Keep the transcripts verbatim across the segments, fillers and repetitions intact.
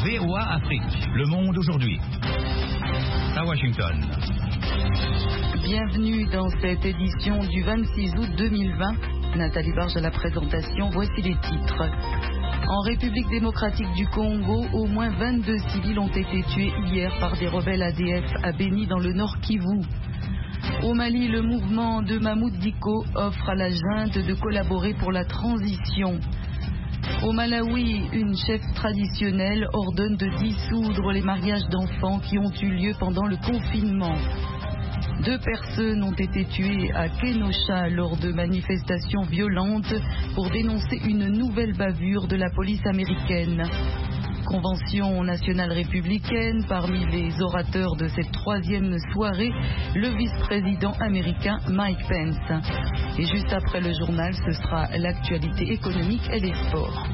V O A Afrique. Le monde aujourd'hui. À Washington. Bienvenue dans cette édition du vingt-six août deux mille vingt. Nathalie Barge à la présentation. Voici les titres. En République démocratique du Congo, au moins vingt-deux civils ont été tués hier par des rebelles A D F à Beni dans le Nord Kivu. Au Mali, le mouvement de Mahmoud Dicko offre à la junte de collaborer pour la transition. Au Malawi, une chef traditionnelle ordonne de dissoudre les mariages d'enfants qui ont eu lieu pendant le confinement. Deux personnes ont été tuées à Kenosha lors de manifestations violentes pour dénoncer une nouvelle bavure de la police américaine. Convention nationale républicaine, parmi les orateurs de cette troisième soirée, le vice-président américain Mike Pence. Et juste après le journal, ce sera l'actualité économique et les sports.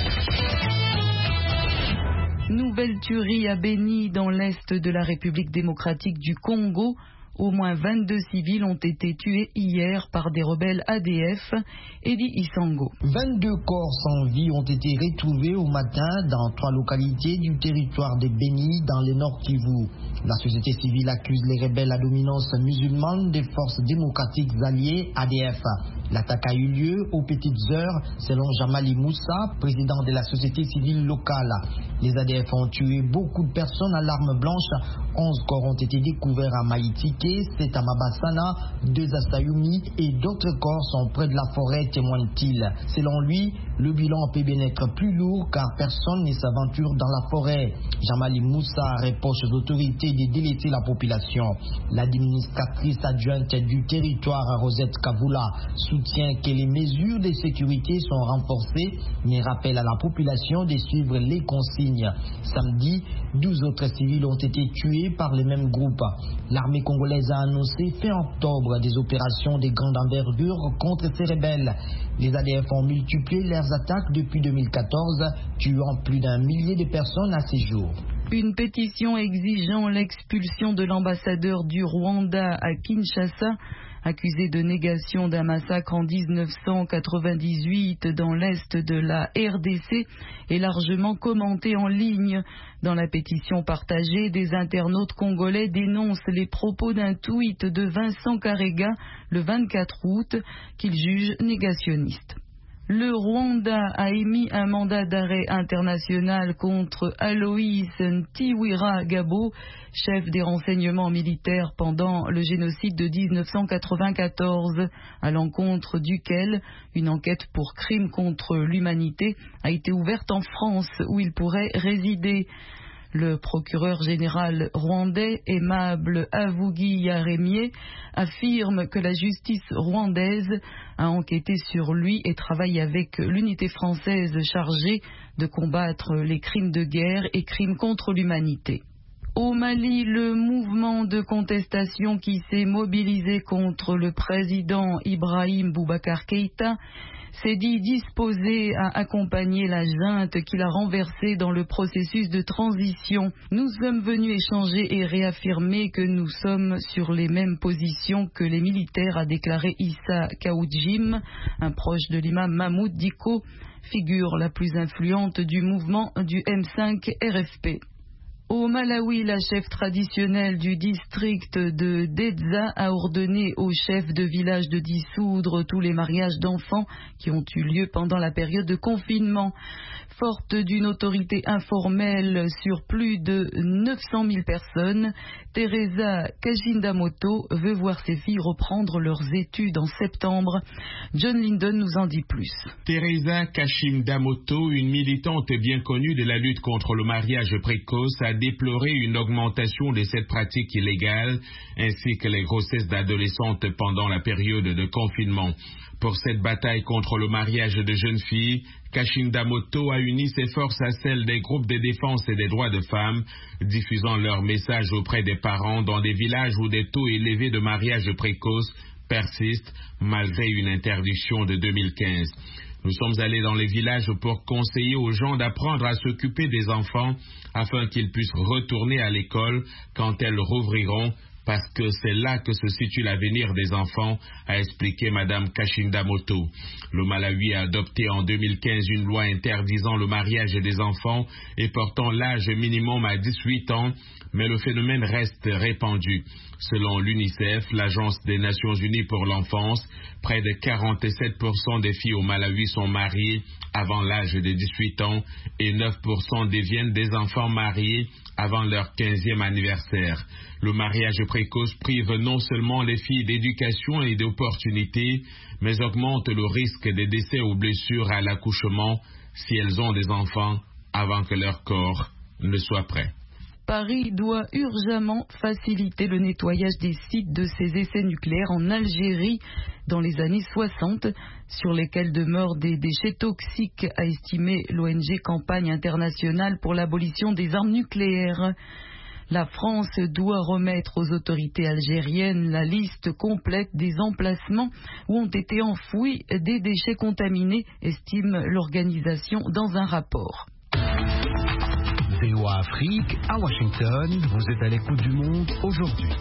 Nouvelle tuerie à Beni dans l'est de la République démocratique du Congo. Au moins vingt-deux civils ont été tués hier par des rebelles A D F. Eddie Isango. vingt-deux corps sans vie ont été retrouvés au matin dans trois localités du territoire de Beni dans le Nord Kivu. La société civile accuse les rebelles à dominance musulmane des forces démocratiques alliées A D F. L'attaque a eu lieu aux petites heures, selon Jamali Moussa, président de la société civile locale. Les A D F ont tué beaucoup de personnes à l'arme blanche. onze corps ont été découverts à Maïtike, sept à Mabassana, deux à Sayumi et d'autres corps sont près de la forêt, témoigne-t-il. Selon lui, le bilan peut bien être plus lourd car personne ne s'aventure dans la forêt. Jamali Moussa reproche aux autorités de délaisser la population. L'administratrice adjointe du territoire, Rosette Kavula, soutient que les mesures de sécurité sont renforcées, mais rappelle à la population de suivre les consignes. Samedi, douze autres civils ont été tués par les mêmes groupes. L'armée congolaise a annoncé fin octobre des opérations de grande envergure contre ces rebelles. Les A D F ont multiplié leurs attaques depuis deux mille quatorze, tuant plus d'un millier de personnes à ces jours. Une pétition exigeant l'expulsion de l'ambassadeur du Rwanda à Kinshasa, accusé de négation d'un massacre en dix-neuf cent quatre-vingt-dix-huit dans l'est de la R D C, est largement commentée en ligne. Dans la pétition partagée, des internautes congolais dénoncent les propos d'un tweet de Vincent Karega le vingt-quatre août qu'il juge négationniste. Le Rwanda a émis un mandat d'arrêt international contre Alois Ntiwira-Gabo, chef des renseignements militaires pendant le génocide de dix-neuf cent quatre-vingt-quatorze, à l'encontre duquel une enquête pour crime contre l'humanité a été ouverte en France où il pourrait résider. Le procureur général rwandais, Aimable Avugi-Yaremye, affirme que la justice rwandaise a enquêté sur lui et travaille avec l'unité française chargée de combattre les crimes de guerre et crimes contre l'humanité. Au Mali, le mouvement de contestation qui s'est mobilisé contre le président Ibrahim Boubacar Keïta s'est dit disposé à accompagner la junte qu'il a renversée dans le processus de transition. Nous sommes venus échanger et réaffirmer que nous sommes sur les mêmes positions que les militaires, a déclaré Issa Kaoudjim, un proche de l'imam Mahmoud Dicko, figure la plus influente du mouvement du M cinq R F P. Au Malawi, la chef traditionnelle du district de Dedza a ordonné aux chefs de village de dissoudre tous les mariages d'enfants qui ont eu lieu pendant la période de confinement. Forte d'une autorité informelle sur plus de neuf cent mille personnes, Teresa Kashindamoto veut voir ses filles reprendre leurs études en septembre. John Linden nous en dit plus. Teresa Kashindamoto, une militante bien connue de la lutte contre le mariage précoce, a déploré une augmentation de cette pratique illégale ainsi que les grossesses d'adolescentes pendant la période de confinement. Pour cette bataille contre le mariage de jeunes filles, Kashindamoto a uni ses forces à celles des groupes de défense et des droits de femmes, diffusant leurs messages auprès des parents dans des villages où des taux élevés de mariage précoce persistent malgré une interdiction de deux mille quinze. Nous sommes allés dans les villages pour conseiller aux gens d'apprendre à s'occuper des enfants afin qu'ils puissent retourner à l'école quand elles rouvriront, parce que c'est là que se situe l'avenir des enfants, a expliqué Madame Kashim Damoto. Le Malawi a adopté en deux mille quinze une loi interdisant le mariage des enfants et portant l'âge minimum à dix-huit ans, mais le phénomène reste répandu. Selon l'UNICEF, l'Agence des Nations Unies pour l'enfance, près de quarante-sept pour cent des filles au Malawi sont mariées avant l'âge de dix-huit ans et neuf pour cent deviennent des enfants mariés avant leur quinzième anniversaire. Le mariage précoce prive non seulement les filles d'éducation et d'opportunités, mais augmente le risque de décès ou blessures à l'accouchement si elles ont des enfants avant que leur corps ne soit prêt. Paris doit urgemment faciliter le nettoyage des sites de ses essais nucléaires en Algérie dans les années soixante, sur lesquels demeurent des déchets toxiques, a estimé l'O N G Campagne internationale pour l'abolition des armes nucléaires. La France doit remettre aux autorités algériennes la liste complète des emplacements où ont été enfouis des déchets contaminés, estime l'organisation dans un rapport. V O A Afrique, à Washington, vous êtes à l'écoute du monde aujourd'hui.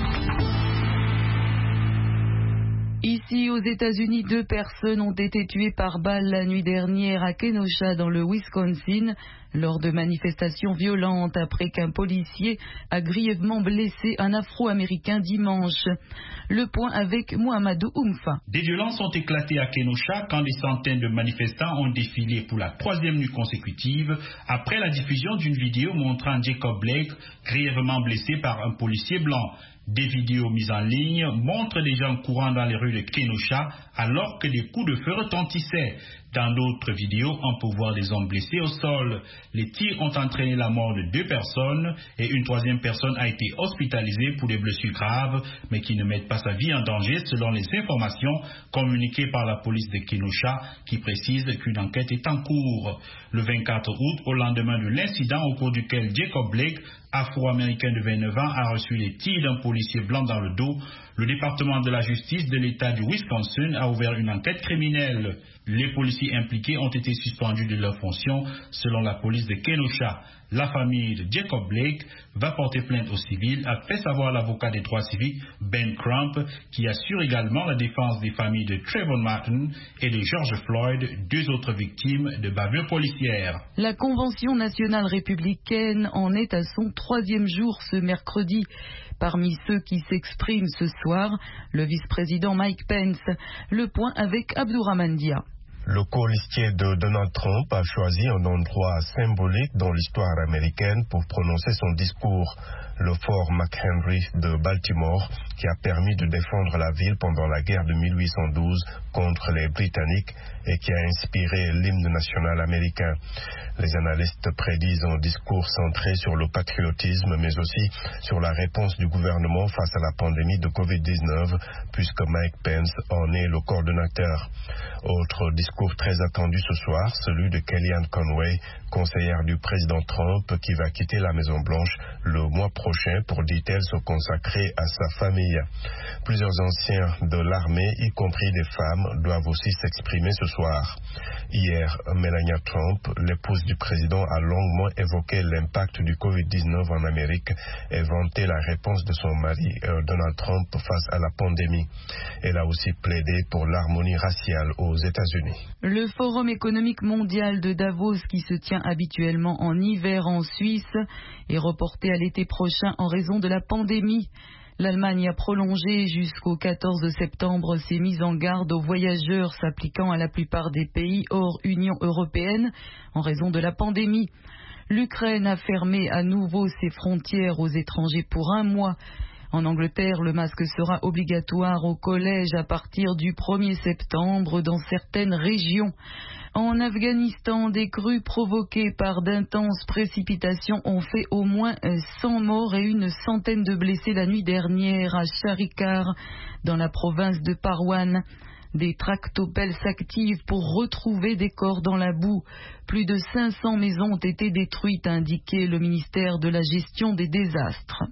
Ici, aux États-Unis, deux personnes ont été tuées par balle la nuit dernière à Kenosha, dans le Wisconsin, lors de manifestations violentes après qu'un policier a grièvement blessé un Afro-Américain dimanche. Le point avec Mohamedou Oumfa. Des violences ont éclaté à Kenosha quand des centaines de manifestants ont défilé pour la troisième nuit consécutive après la diffusion d'une vidéo montrant Jacob Blake grièvement blessé par un policier blanc. Des vidéos mises en ligne montrent des gens courant dans les rues de Kenosha alors que des coups de feu retentissaient. Dans d'autres vidéos, on peut voir des hommes blessés au sol. Les tirs ont entraîné la mort de deux personnes et une troisième personne a été hospitalisée pour des blessures graves, mais qui ne mettent pas sa vie en danger selon les informations communiquées par la police de Kenosha, qui précise qu'une enquête est en cours. Le vingt-quatre août, au lendemain de l'incident au cours duquel Jacob Blake, afro-américain de vingt-neuf ans, a reçu les tirs d'un policier blanc dans le dos, le département de la justice de l'État du Wisconsin a ouvert une enquête criminelle. Les policiers impliqués ont été suspendus de leurs fonctions, selon la police de Kenosha. La famille de Jacob Blake va porter plainte au civil, a fait savoir l'avocat des droits civiques Ben Crump, qui assure également la défense des familles de Trayvon Martin et de George Floyd, deux autres victimes de bavures policières. La Convention nationale républicaine en est à son troisième jour ce mercredi. Parmi ceux qui s'expriment ce soir, le vice-président Mike Pence. Le point avec Abdourahmane Dia. Le colistier de Donald Trump a choisi un endroit symbolique dans l'histoire américaine pour prononcer son discours, le fort McHenry de Baltimore, qui a permis de défendre la ville pendant la guerre de mille huit cent douze contre les Britanniques et qui a inspiré l'hymne national américain. Les analystes prédisent un discours centré sur le patriotisme, mais aussi sur la réponse du gouvernement face à la pandémie de covid dix-neuf, puisque Mike Pence en est le coordonnateur. Autre discours très attendu ce soir, celui de Kellyanne Conway, conseillère du président Trump, qui va quitter la Maison-Blanche le mois prochain pour, dit-elle, se consacrer à sa famille. Plusieurs anciens de l'armée, y compris des femmes, doivent aussi s'exprimer ce soir. Hier, Melania Trump, l'épouse du président, a longuement évoqué l'impact du covid dix-neuf en Amérique et vanté la réponse de son mari, euh, Donald Trump, face à la pandémie. Elle a aussi plaidé pour l'harmonie raciale aux États-Unis. Le Forum économique mondial de Davos, qui se tient habituellement en hiver en Suisse, est reporté à l'été prochain en raison de la pandémie. L'Allemagne a prolongé jusqu'au quatorze septembre ses mises en garde aux voyageurs s'appliquant à la plupart des pays hors Union européenne en raison de la pandémie. L'Ukraine a fermé à nouveau ses frontières aux étrangers pour un mois. En Angleterre, le masque sera obligatoire au collège à partir du premier septembre dans certaines régions. En Afghanistan, des crues provoquées par d'intenses précipitations ont fait au moins cent morts et une centaine de blessés la nuit dernière à Charikar, dans la province de Parwan. Des tractopelles s'activent pour retrouver des corps dans la boue. Plus de cinq cents maisons ont été détruites, a indiqué le ministère de la Gestion des désastres.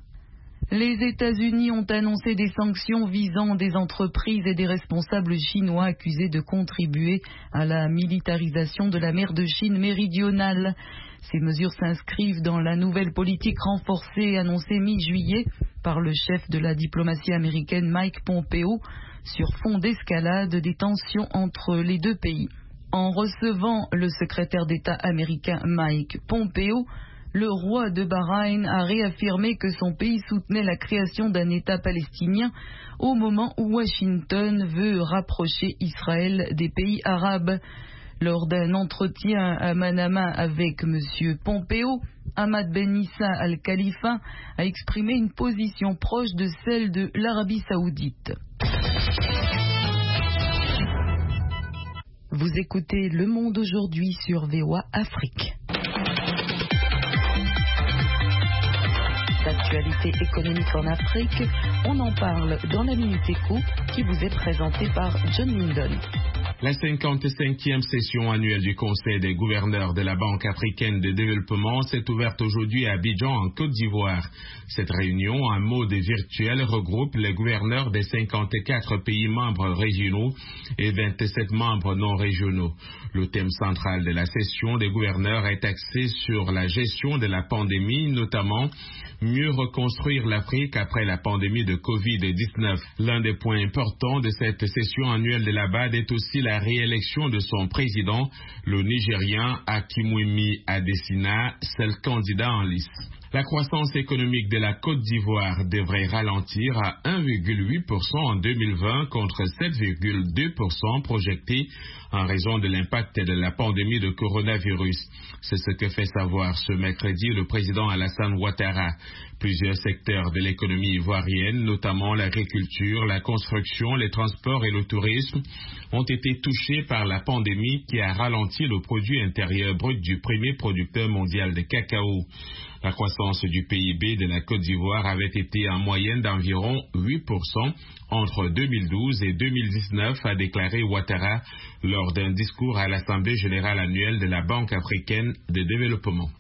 Les États-Unis ont annoncé des sanctions visant des entreprises et des responsables chinois accusés de contribuer à la militarisation de la mer de Chine méridionale. Ces mesures s'inscrivent dans la nouvelle politique renforcée annoncée mi-juillet par par le chef de la diplomatie américaine Mike Pompeo sur fond d'escalade des tensions entre les deux pays. En recevant le secrétaire d'État américain Mike Pompeo, le roi de Bahreïn a réaffirmé que son pays soutenait la création d'un État palestinien au moment où Washington veut rapprocher Israël des pays arabes. Lors d'un entretien à Manama avec M. Pompeo, Ahmad Ben Issa Al Khalifa a exprimé une position proche de celle de l'Arabie Saoudite. Vous écoutez Le Monde aujourd'hui sur V O A Afrique. L'actualité économique en Afrique, on en parle dans la Minute Éco qui vous est présentée par John Lindon. La cinquante-cinquième session annuelle du Conseil des gouverneurs de la Banque africaine de développement s'est ouverte aujourd'hui à Abidjan, en Côte d'Ivoire. Cette réunion, en mode virtuel, regroupe les gouverneurs des cinquante-quatre pays membres régionaux et vingt-sept membres non régionaux. Le thème central de la session des gouverneurs est axé sur la gestion de la pandémie, notamment mieux reconstruire l'Afrique après la pandémie de covid dix-neuf. L'un des points importants de cette session annuelle de la B A D est aussi la réélection de son président, le Nigérien Akimoumi Adesina, seul candidat en lice. La croissance économique de la Côte d'Ivoire devrait ralentir à un virgule huit pour cent en deux mille vingt contre sept virgule deux pour cent projeté en raison de l'impact de la pandémie de coronavirus. C'est ce que fait savoir ce mercredi le président Alassane Ouattara. Plusieurs secteurs de l'économie ivoirienne, notamment l'agriculture, la construction, les transports et le tourisme, ont été touchés par la pandémie qui a ralenti le produit intérieur brut du premier producteur mondial de cacao. La croissance du P I B de la Côte d'Ivoire avait été en moyenne d'environ huit pour cent entre deux mille douze et deux mille dix-neuf, a déclaré Ouattara lors d'un discours à l'Assemblée générale annuelle de la Banque africaine de développement.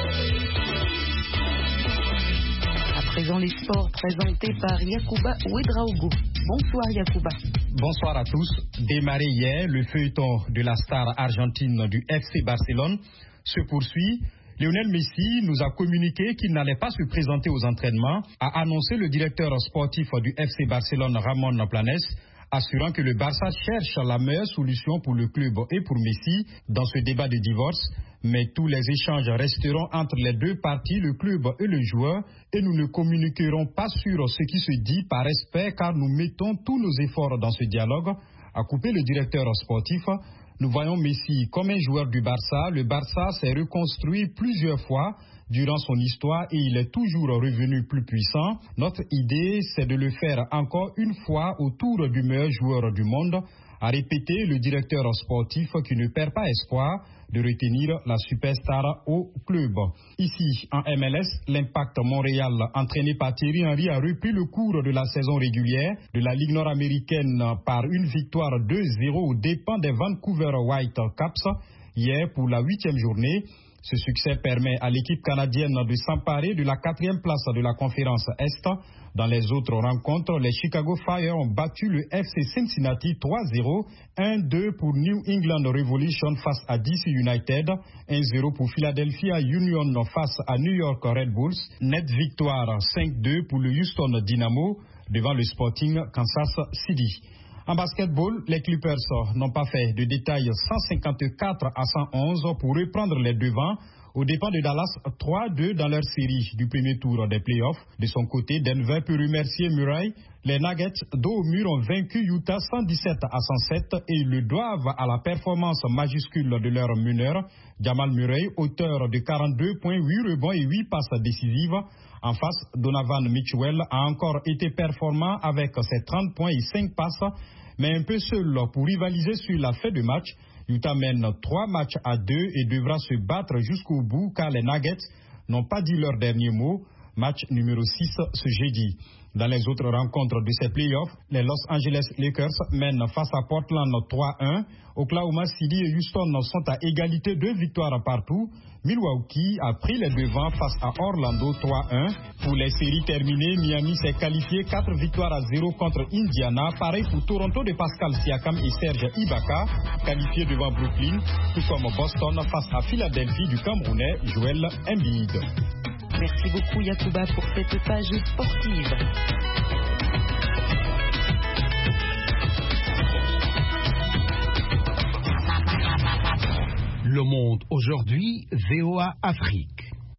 À présent, les sports présentés par Yacouba Ouedraogo. Bonsoir Yacouba. Bonsoir à tous. Démarré hier, le feuilleton de la star argentine du F C Barcelone se poursuit. Lionel Messi nous a communiqué qu'il n'allait pas se présenter aux entraînements, a annoncé le directeur sportif du F C Barcelone, Ramon Planes, assurant que le Barça cherche la meilleure solution pour le club et pour Messi dans ce débat de divorce. Mais tous les échanges resteront entre les deux parties, le club et le joueur, et nous ne communiquerons pas sur ce qui se dit par respect car nous mettons tous nos efforts dans ce dialogue, a coupé le directeur sportif. Nous voyons Messi comme un joueur du Barça. Le Barça s'est reconstruit plusieurs fois durant son histoire et il est toujours revenu plus puissant. Notre idée, c'est de le faire encore une fois autour du meilleur joueur du monde, a répété le directeur sportif qui ne perd pas espoir de retenir la superstar au club. Ici, en M L S, l'Impact Montréal, entraîné par Thierry Henry, a repris le cours de la saison régulière de la Ligue nord-américaine par une victoire deux zéro aux dépens des Vancouver Whitecaps hier pour la huitième journée. Ce succès permet à l'équipe canadienne de s'emparer de la quatrième place de la conférence Est. Dans les autres rencontres, les Chicago Fire ont battu le F C Cincinnati trois zéro, un deux pour New England Revolution face à D C United, un zéro pour Philadelphia Union face à New York Red Bulls, net victoire cinq deux pour le Houston Dynamo devant le Sporting Kansas City. En basketball, les Clippers n'ont pas fait de détails cent cinquante-quatre à cent onze pour reprendre les devants aux dépens de Dallas trois deux dans leur série du premier tour des playoffs. De son côté, Denver peut remercier Murray. Les Nuggets dos au mur ont vaincu Utah cent dix-sept à cent sept et ils le doivent à la performance majuscule de leur meneur, Jamal Murray, auteur de quarante-deux points, huit rebonds et huit passes décisives. En face, Donovan Mitchell a encore été performant avec ses trente points et cinq passes, mais un peu seul pour rivaliser sur la fin de match. Utah mène trois matchs à deux et devra se battre jusqu'au bout car les Nuggets n'ont pas dit leur dernier mot. Match numéro six ce jeudi. Dans les autres rencontres de ces playoffs, les Los Angeles Lakers mènent face à Portland trois un. Oklahoma City et Houston sont à égalité, deux victoires partout. Milwaukee a pris les devants face à Orlando trois un. Pour les séries terminées, Miami s'est qualifié quatre victoires à zéro contre Indiana. Pareil pour Toronto de Pascal Siakam et Serge Ibaka, qualifiés devant Brooklyn, tout comme Boston face à Philadelphie du Camerounais Joel Embiid. Merci beaucoup Yacouba pour cette page sportive. Le Monde aujourd'hui, V O A Afrique.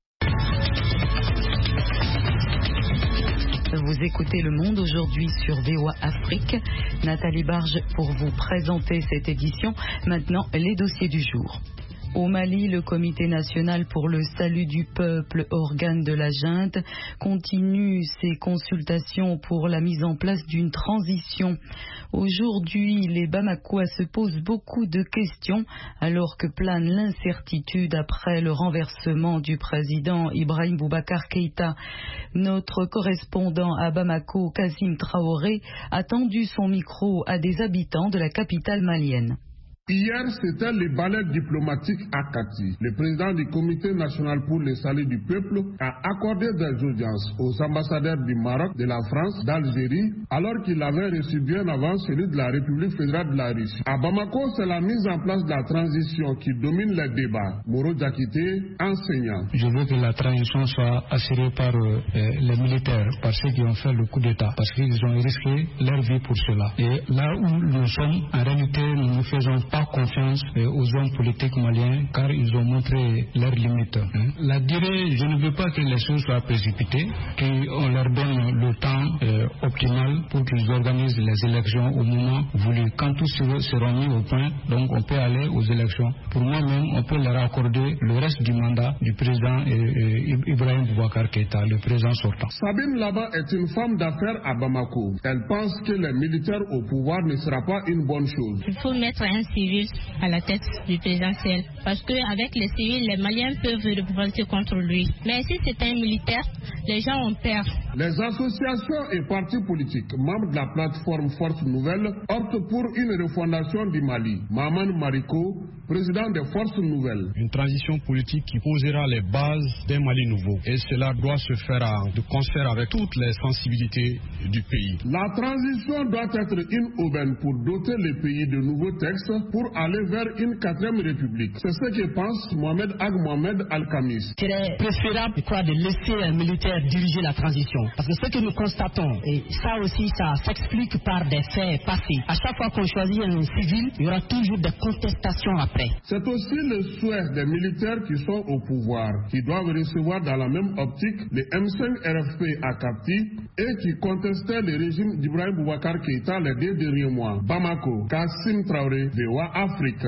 Vous écoutez Le Monde aujourd'hui sur V O A Afrique. Nathalie Barge pour vous présenter cette édition. Maintenant, les dossiers du jour. Au Mali, le Comité national pour le salut du peuple, organe de la junte, continue ses consultations pour la mise en place d'une transition. Aujourd'hui, les Bamakois se posent beaucoup de questions alors que plane l'incertitude après le renversement du président Ibrahim Boubacar Keïta. Notre correspondant à Bamako, Kassim Traoré, a tendu son micro à des habitants de la capitale malienne. Hier, c'était le ballet diplomatique à Kati. Le président du Comité national pour le salut du peuple a accordé des audiences aux ambassadeurs du Maroc, de la France, d'Algérie, alors qu'il avait reçu bien avant celui de la République fédérale de la Russie. À Bamako, c'est la mise en place de la transition qui domine les débats. Moro Diakité, enseignant. Je veux que la transition soit assurée par euh, les militaires, par ceux qui ont fait le coup d'État, parce qu'ils ont risqué leur vie pour cela. Et là où nous sommes, en réalité, nous ne faisons pas confiance aux hommes politiques maliens car ils ont montré leurs limites. La durée, je ne veux pas que les choses soient précipitées, qu'on leur donne le temps euh, optimal pour qu'ils organisent les élections au moment voulu. Quand tous seront mis au point, donc on peut aller aux élections. Pour moi-même, on peut leur accorder le reste du mandat du président euh, euh, Ibrahim Boubacar Keïta, le président sortant. Sabine Laba est une femme d'affaires à Bamako. Elle pense que les militaires au pouvoir ne sera pas une bonne chose. Il faut mettre un civil à la tête du présidentiel. Parce qu'avec les civils, les Maliens peuvent revolter contre lui. Mais si c'est un militaire, les gens ont peur. Les associations et partis politiques membres de la plateforme Force Nouvelle optent pour une refondation du Mali. Maman Mariko, président des Forces Nouvelles. Une transition politique qui posera les bases d'un Mali nouveau. Et cela doit se faire de concert avec toutes les sensibilités du pays. La transition doit être une aubaine pour doter le pays de nouveaux textes pour aller vers une quatrième république. C'est ce que pense Mohamed Ag Mohamed Al-Khamis. Il serait préférable je crois, de laisser un militaire diriger la transition. Parce que ce que nous constatons, et ça aussi, ça s'explique par des faits passés. À chaque fois qu'on choisit un civil, il y aura toujours des contestations après. C'est aussi le souhait des militaires qui sont au pouvoir, qui doivent recevoir dans la même optique les M cinq R F P à Kapti et qui contestaient le régime d'Ibrahim Boubacar Keïta les deux derniers mois. Bamako, Kassim Traoré, V O A Afrique.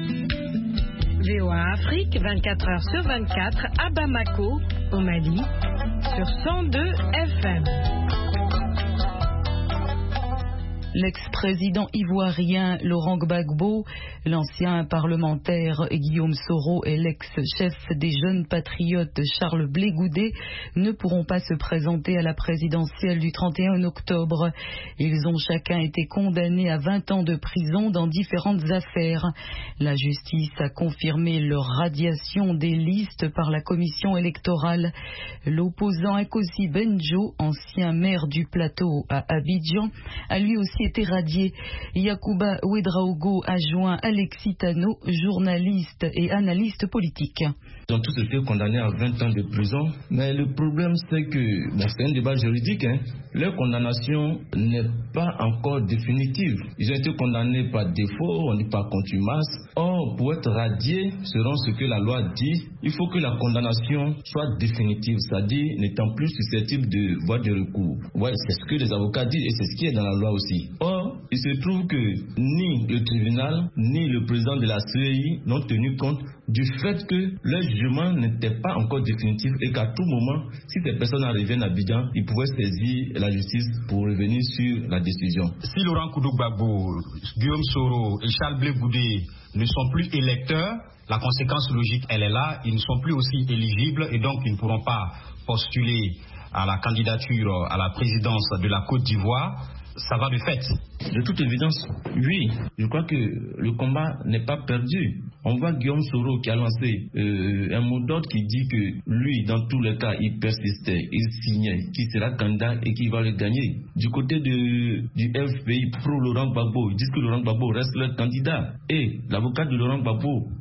V O A Afrique, vingt-quatre heures sur vingt-quatre, à Bamako, au Mali, sur cent deux F M. L'ex-président ivoirien Laurent Gbagbo, l'ancien parlementaire Guillaume Soro et l'ex-chef des jeunes patriotes Charles Blé Goudet ne pourront pas se présenter à la présidentielle du trente et un octobre. Ils ont chacun été condamnés à vingt ans de prison dans différentes affaires. La justice a confirmé leur radiation des listes par la commission électorale. L'opposant Ekosi Benjo, ancien maire du plateau à Abidjan, a lui aussi été radié. Yacouba Ouedraogo a joint Alexis Tano, journaliste et analyste politique. Ils ont tous été condamnés à vingt ans de prison, mais le problème c'est que, bon, c'est un débat juridique, hein. Leur condamnation n'est pas encore définitive. Ils ont été condamnés par défaut, on dit par contumace. Or, pour être radiés, selon ce que la loi dit, il faut que la condamnation soit définitive, c'est-à-dire n'étant plus susceptible de voie de recours. Ouais, c'est ce que les avocats disent et c'est ce qui est dans la loi aussi. Or, il se trouve que ni le tribunal, ni le président de la C E I n'ont tenu compte du fait que leur jugement n'était pas encore définitif et qu'à tout moment, si ces personnes reviennent à Abidjan, ils pouvaient saisir la justice pour revenir sur la décision. Si Laurent Gbagbo, Guillaume Soro et Charles Blé Goudet ne sont plus électeurs, la conséquence logique, elle est là, ils ne sont plus aussi éligibles et donc ils ne pourront pas postuler à la candidature à la présidence de la Côte d'Ivoire. Ça va de fait. De toute évidence, oui. Je crois que le combat n'est pas perdu. On voit Guillaume Soro qui a lancé euh, un mot d'ordre qui dit que lui, dans tous les cas, il persistait, il signait, qu'il sera candidat et qu'il va le gagner. Du côté de, du F P I, pro Laurent Gbagbo, ils disent que Laurent Gbagbo reste leur candidat. Et l'avocat de Laurent Gbagbo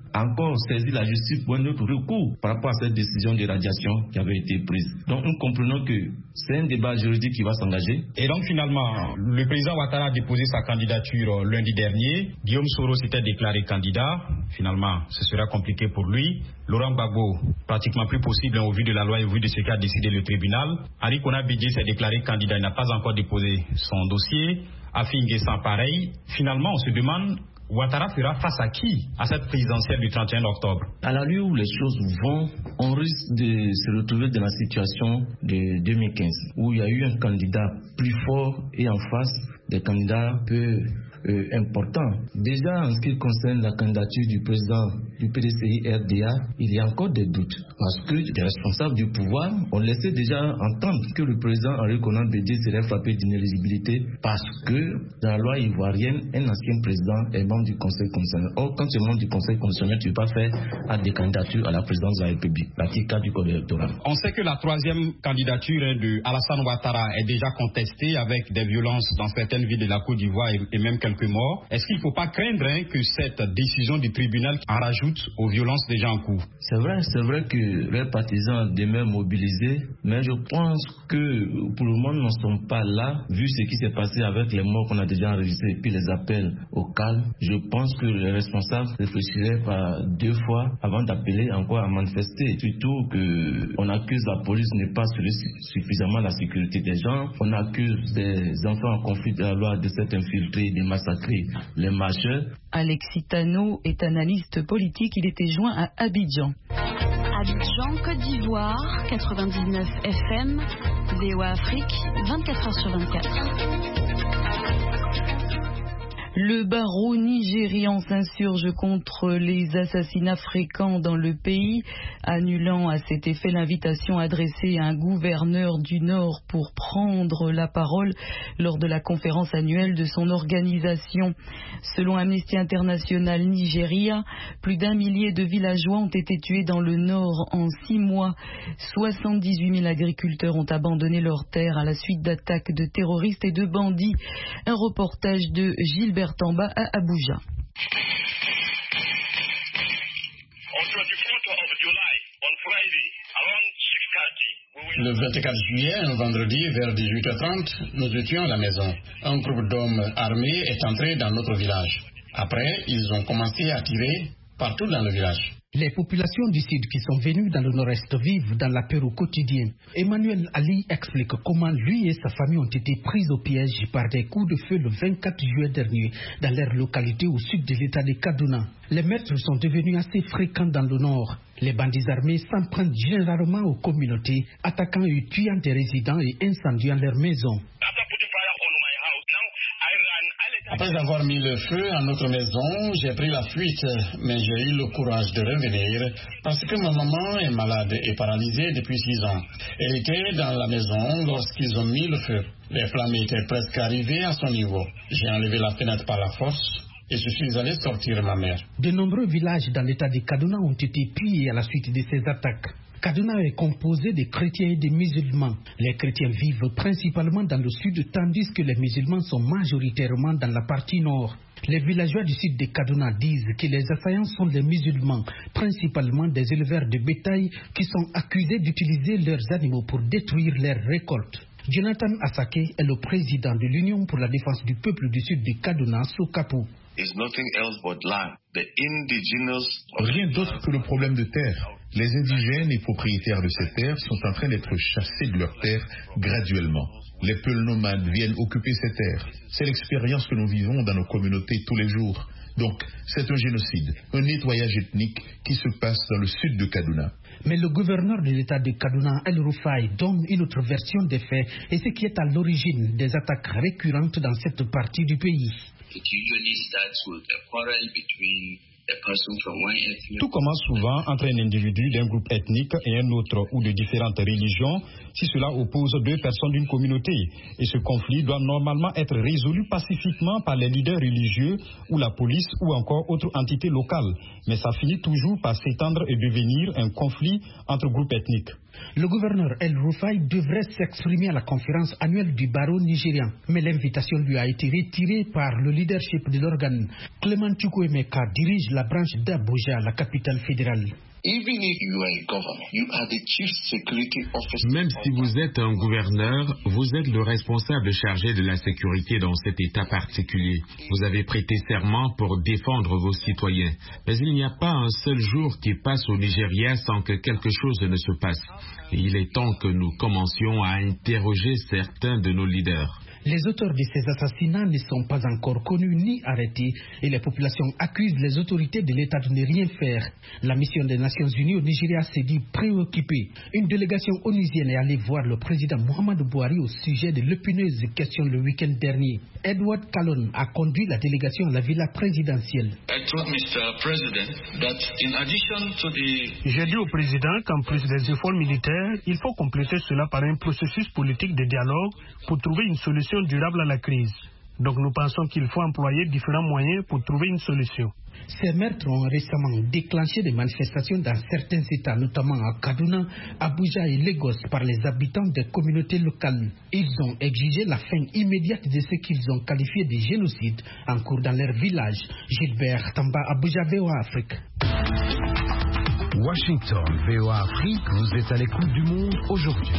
encore saisi la justice pour un autre recours par rapport à cette décision de radiation qui avait été prise. Donc nous comprenons que c'est un débat juridique qui va s'engager. Et donc finalement, le président Ouattara a déposé sa candidature lundi dernier. Guillaume Soro s'était déclaré candidat. Finalement, ce sera compliqué pour lui. Laurent Gbagbo, pratiquement plus possible au vu de la loi et au vu de ce qu'a décidé le tribunal. Henri Konan Bédié s'est déclaré candidat, il n'a pas encore déposé son dossier. Afi N'Guessan pareil. Finalement, on se demande, Ouattara fera face à qui à cette présidentielle du trente et un octobre? À la lieu où les choses vont, on risque de se retrouver dans la situation de deux mille quinze, où il y a eu un candidat plus fort et en face des candidats peu euh, importants. Déjà, en ce qui concerne la candidature du président du P D C I R D A, il y a encore des doutes. Parce que les responsables du pouvoir ont laissé déjà entendre que le président Henri Konan Bédié serait frappé d'inéligibilité parce que dans la loi ivoirienne, un ancien président est membre du Conseil constitutionnel. Or, quand tu es membre du Conseil constitutionnel, tu ne peux pas faire à des candidatures à la présidence de la République. L'article quatre du Code électoral. On sait que la troisième candidature de Alassane Ouattara est déjà contestée avec des violences dans certaines villes de la Côte d'Ivoire et, et même quelques morts. Est-ce qu'il ne faut pas craindre hein, que cette décision du tribunal en rajoute aux violences déjà en cours? C'est vrai, c'est vrai que les partisans demeurent mobilisés, mais je pense que pour le moment, nous ne sommes pas là, vu ce qui s'est passé avec les morts qu'on a déjà enregistrés et puis les appels au calme. Je pense que les responsables réfléchiraient par deux fois avant d'appeler encore à manifester. Surtout qu'on accuse la police de ne pas assurer suffisamment la sécurité des gens. On accuse des enfants en conflit de la loi de s'être infiltrés, de massacrer les marcheurs. Alexis Tano est analyste politique. Il était joint à Abidjan. Abidjan, Côte d'Ivoire, quatre-vingt-dix-neuf F M, V O A Afrique, vingt-quatre heures sur vingt-quatre. Le barreau nigérian s'insurge contre les assassinats fréquents dans le pays, annulant à cet effet l'invitation adressée à un gouverneur du Nord pour prendre la parole lors de la conférence annuelle de son organisation. Selon Amnesty International Nigeria, plus d'un millier de villageois ont été tués dans le Nord en six mois. soixante-dix-huit mille agriculteurs ont abandonné leurs terres à la suite d'attaques de terroristes et de bandits. Un reportage de Gilbert Tamba à Abuja. Le vingt-quatre juillet, un vendredi, vers dix-huit heures trente, nous étions à la maison. Un groupe d'hommes armés est entré dans notre village. Après, ils ont commencé à tirer partout dans le village. Les populations du Sud qui sont venues dans le Nord-Est vivent dans la peur au quotidien. Emmanuel Ali explique comment lui et sa famille ont été pris au piège par des coups de feu le vingt-quatre juillet dernier dans leur localité au sud de l'état de Kaduna. Les meurtres sont devenus assez fréquents dans le Nord. Les bandits armés s'en prennent généralement aux communautés, attaquant et tuant des résidents et incendiant leurs maisons. Après avoir mis le feu à notre maison, j'ai pris la fuite, mais j'ai eu le courage de revenir parce que ma maman est malade et paralysée depuis six ans. Elle était dans la maison lorsqu'ils ont mis le feu. Les flammes étaient presque arrivées à son niveau. J'ai enlevé la fenêtre par la force et je suis allé sortir ma mère. De nombreux villages dans l'état de Kaduna ont été pillés à la suite de ces attaques. Kaduna est composé de chrétiens et de musulmans. Les chrétiens vivent principalement dans le sud, tandis que les musulmans sont majoritairement dans la partie nord. Les villageois du sud de Kaduna disent que les assaillants sont des musulmans, principalement des éleveurs de bétail qui sont accusés d'utiliser leurs animaux pour détruire leurs récoltes. Jonathan Asake est le président de l'Union pour la défense du peuple du sud de Kaduna, Sokapu. Rien d'autre que le problème de terre. Les indigènes et propriétaires de ces terres sont en train d'être chassés de leurs terres graduellement. Les peuls nomades viennent occuper ces terres. C'est l'expérience que nous vivons dans nos communautés tous les jours. Donc, c'est un génocide, un nettoyage ethnique qui se passe dans le sud de Kaduna. Mais le gouverneur de l'état de Kaduna, El Rufai, donne une autre version des faits et ce qui est à l'origine des attaques récurrentes dans cette partie du pays. Tout commence souvent entre un individu d'un groupe ethnique et un autre ou de différentes religions si cela oppose deux personnes d'une communauté. Et ce conflit doit normalement être résolu pacifiquement par les leaders religieux ou la police ou encore autre entité locale. Mais ça finit toujours par s'étendre et devenir un conflit entre groupes ethniques. Le gouverneur El Rufai devrait s'exprimer à la conférence annuelle du barreau nigérian, mais l'invitation lui a été retirée par le leadership de l'organe. Clément Chukwuemeka dirige la branche d'Abuja, la capitale fédérale. Même si vous êtes un gouverneur, vous êtes le responsable chargé de la sécurité dans cet État particulier. Vous avez prêté serment pour défendre vos citoyens. Mais il n'y a pas un seul jour qui passe au Nigeria sans que quelque chose ne se passe. Et il est temps que nous commencions à interroger certains de nos leaders. Les auteurs de ces assassinats ne sont pas encore connus ni arrêtés et les populations accusent les autorités de l'État de ne rien faire. La mission des Nations Unies au Nigeria s'est dit préoccupée. Une délégation onusienne est allée voir le président Muhammadu Buhari au sujet de l'épineuse question le week-end dernier. Edward Callon a conduit la délégation à la villa présidentielle. J'ai dit au président qu'en plus des efforts militaires, il faut compléter cela par un processus politique de dialogue pour trouver une solution durable à la crise. Donc nous pensons qu'il faut employer différents moyens pour trouver une solution. Ces meurtres ont récemment déclenché des manifestations dans certains États, notamment à Kaduna, Abuja et Lagos, par les habitants des communautés locales. Ils ont exigé la fin immédiate de ce qu'ils ont qualifié de génocide en cours dans leur village. Gilbert Tamba, Abuja, V O A Afrique. Washington, V O A Afrique, vous êtes à l'écoute du monde aujourd'hui.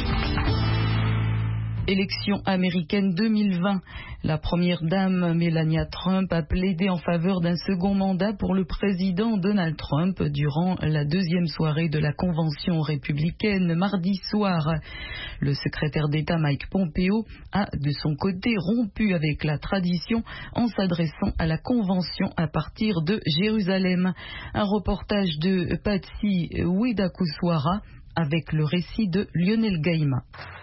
Élections américaines deux mille vingt. La première dame Melania Trump a plaidé en faveur d'un second mandat pour le président Donald Trump durant la deuxième soirée de la convention républicaine mardi soir. Le secrétaire d'État Mike Pompeo a de son côté rompu avec la tradition en s'adressant à la convention à partir de Jérusalem. Un reportage de Patsy Widakuswara avec le récit de Lionel Gaïma.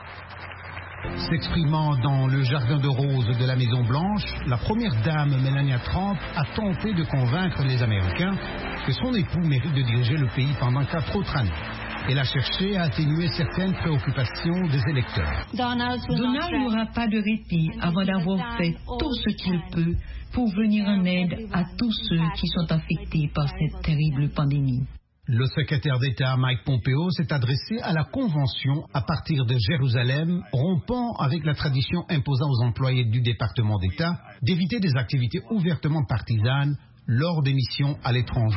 S'exprimant dans le jardin de roses de la Maison-Blanche, la première dame Melania Trump a tenté de convaincre les Américains que son époux mérite de diriger le pays pendant quatre autres années. Elle a cherché à atténuer certaines préoccupations des électeurs. Donald n'aura pas de répit avant d'avoir fait tout ce qu'il peut pour venir en aide à tous ceux qui sont affectés par cette terrible pandémie. Le secrétaire d'État Mike Pompeo s'est adressé à la Convention à partir de Jérusalem, rompant avec la tradition imposant aux employés du département d'État d'éviter des activités ouvertement partisanes lors des missions à l'étranger.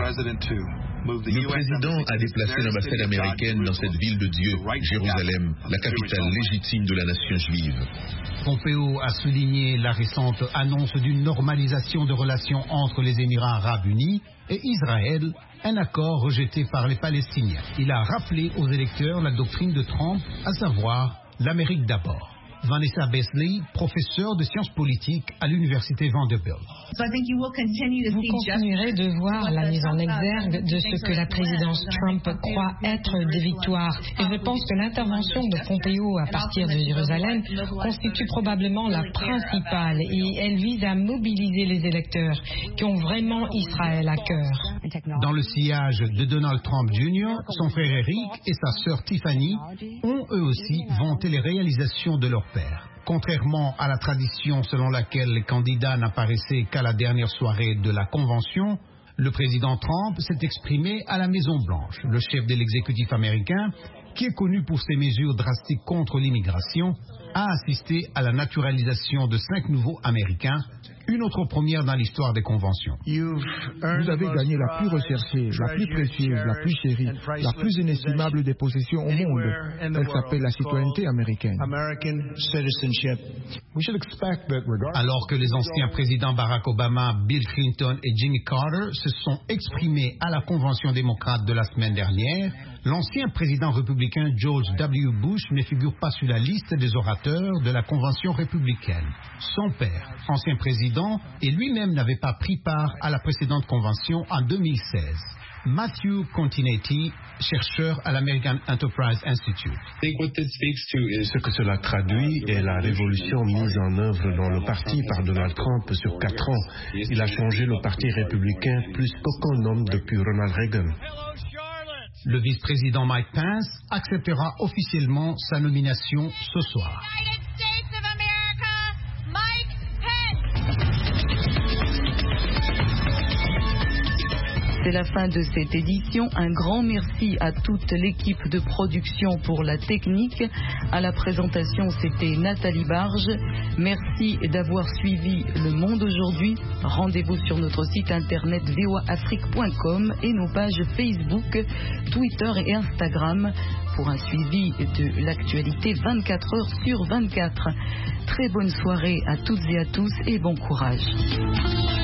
Le président a déplacé l'ambassade américaine dans cette ville de Dieu, Jérusalem, la capitale légitime de la nation juive. Pompeo a souligné la récente annonce d'une normalisation de relations entre les Émirats arabes unis et Israël, un accord rejeté par les Palestiniens. Il a rappelé aux électeurs la doctrine de Trump, à savoir l'Amérique d'abord. Vanessa Besley, professeure de sciences politiques à l'université Vanderbilt. Vous continuerez de voir la mise en exergue de ce que la présidence Trump croit être des victoires. Et je pense que l'intervention de Pompeo à partir de Jérusalem constitue probablement la principale et elle vise à mobiliser les électeurs qui ont vraiment Israël à cœur. Dans le sillage de Donald Trump junior, son frère Eric et sa sœur Tiffany ont eux aussi vanté les réalisations de leur père. Contrairement à la tradition selon laquelle les candidats n'apparaissaient qu'à la dernière soirée de la convention, le président Trump s'est exprimé à la Maison-Blanche. Le chef de l'exécutif américain, qui est connu pour ses mesures drastiques contre l'immigration, a assisté à la naturalisation de cinq nouveaux Américains, une autre première dans l'histoire des conventions. Vous avez gagné la plus recherchée, la plus précieuse, la plus chérie, la plus inestimable des possessions au monde. Elle s'appelle la citoyenneté américaine. Alors que les anciens présidents Barack Obama, Bill Clinton et Jimmy Carter se sont exprimés à la convention démocrate de la semaine dernière, l'ancien président républicain George W. Bush ne figure pas sur la liste des orateurs de la convention républicaine. Son père, ancien président, et lui-même n'avait pas pris part à la précédente convention en deux mille seize. Matthew Continetti, chercheur à l'American Enterprise Institute. Ce que cela traduit est la révolution mise en œuvre dans le parti par Donald Trump sur quatre ans. Il a changé le parti républicain plus qu'aucun homme depuis Ronald Reagan. Le vice-président Mike Pence acceptera officiellement sa nomination ce soir. C'est la fin de cette édition. Un grand merci à toute l'équipe de production pour la technique. À la présentation, c'était Nathalie Barge. Merci d'avoir suivi Le Monde aujourd'hui. Rendez-vous sur notre site internet v o a afrique point com et nos pages Facebook, Twitter et Instagram pour un suivi de l'actualité vingt-quatre heures sur vingt-quatre. Très bonne soirée à toutes et à tous et bon courage.